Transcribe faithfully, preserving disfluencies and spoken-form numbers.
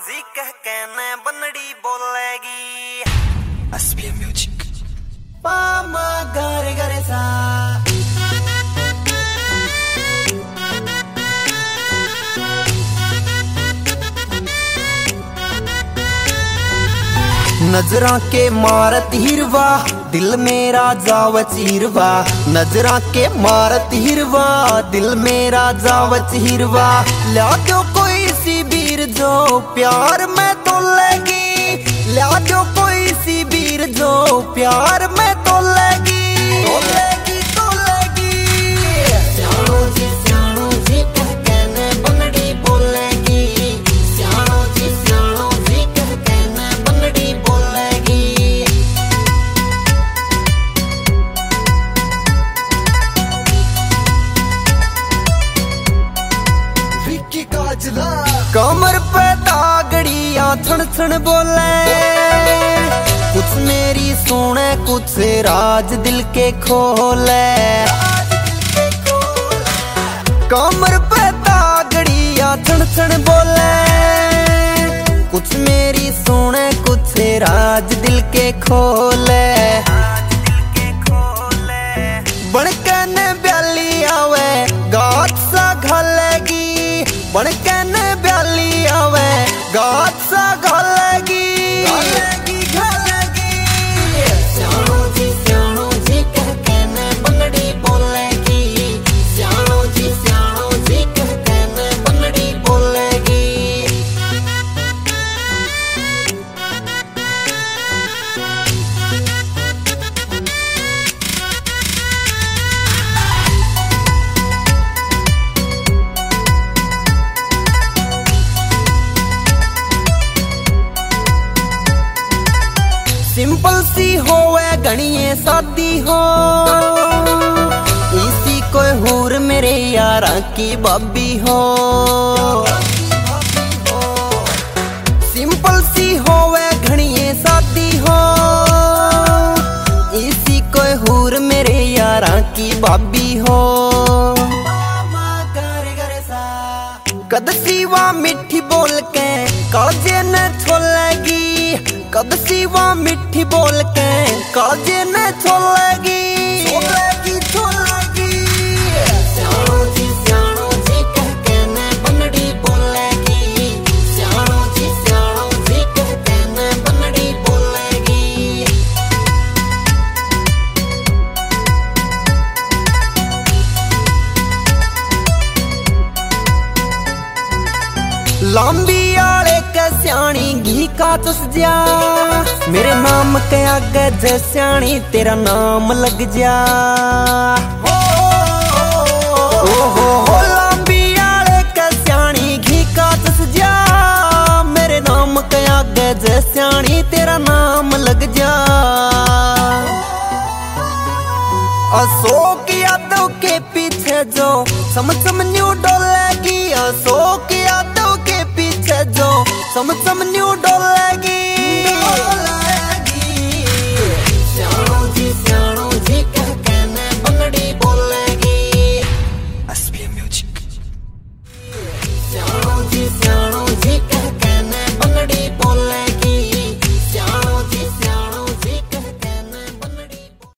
जी कह के न बनड़ी बोलेगी। SPM music. पामा गरे गरे सा नजरा के मारत हिरवा दिल मेरा जावच हिरवा। नजरा के मारत हिरवा दिल मेरा जावच हिरवा। ला दो कोई सी बीर जो प्यार में तो लेगी। ला दो कोई सी बीर जो प्यार में तो लेगी। तो लेगी तो लेगी स्याणो जी स्याणो जी कह के न बनड़ी बोलेगी। स्याणो जी स्याणो जी कह के न बनड़ी बोलेगी। विक्की काजला कमर पे दागड़िया छण छण बोले। कुछ मेरी सुने कुछ राज दिल के खोले। कमर पे दागड़िया छण छण बोले। कुछ मेरी सुने कुछ राज दिल के खोले। बनके न ब्याली आवे गात सा घलेगी। बनके न ब्याली आवे गात सा घलेगी। घलेगी घलेगी स्याणो जी स्याणो जी कह के न बनड़ी बोलेगी। स्याणो जी स्याणो जी कह के न बनड़ी बोलेगी। सिंपल सी होवे घणिये सादी हो। इसी कोई हूर मेरे यारा की बाबी हो। सिंपल सी होवे घणिये सादी हो। इसी कोई हूर मेरे यारा की बाबी हो। कद सीवा मिठी बोल के काजे न छोलेगी। कद सीवा मिठी बोल के काजे न छोलेगी। छोलेगी छोलेगी स्याणो जी स्याणो जी कह के न बनड़ी बोलेगी। स्याणो जी स्याणो जी कह के न बनड़ी बोलेगी। लांबी आले के स्याणी घी का चुस जा। मेरे नाम के आगे जे स्याणी तेरा नाम लग जा। हो हो हो लांबी आले के स्याणी घी का चुस जा। मेरे नाम के आगे जे स्याणी तेरा नाम लग जा। अशोक यादव के पीछे जो सम सम न्यू डोलेगी। अशोक यादव के पीछे जो सम सम न्यू डोलेगी।